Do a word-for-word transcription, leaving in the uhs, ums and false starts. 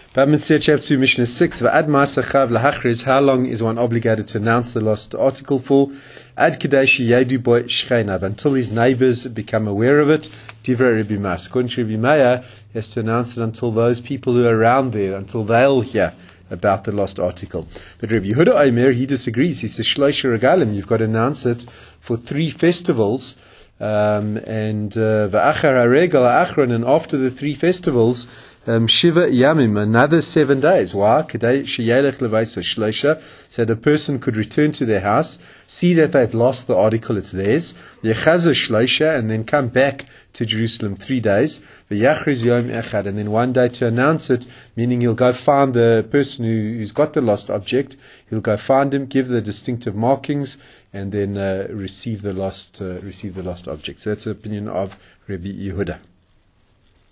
Bamitzir chapter Mishnah six. Va'ad ma'asachav lahachriz. How long is one obligated to announce the lost article for? Ad kadeshi yedu boy shcheinav, until his neighbors become aware of it. Divrei Rabbi Mas. According to Rabbi Meir, he has to announce it until those people who are around there, until they'll hear about the lost article. But Rabbi Yehuda Omer, he disagrees. He says shloisha regalim. You've got to announce it for three festivals. Um, and va'achar haregal ha'achron, and after the three festivals, um, shiva yamim, another seven days. Why? Kedei sheyelech levaiso shloisha, so the person could return to their house, see that they've lost the article, it's theirs. Yechazer shloisha, and then come back to Jerusalem three days. V'yachriz yom echad, and then one day to announce it, meaning he'll go find the person who, who's got the lost object. He'll go find him, give the distinctive markings, and then uh, receive the lost uh, receive the lost object. So that's the opinion of Rabbi Yehuda.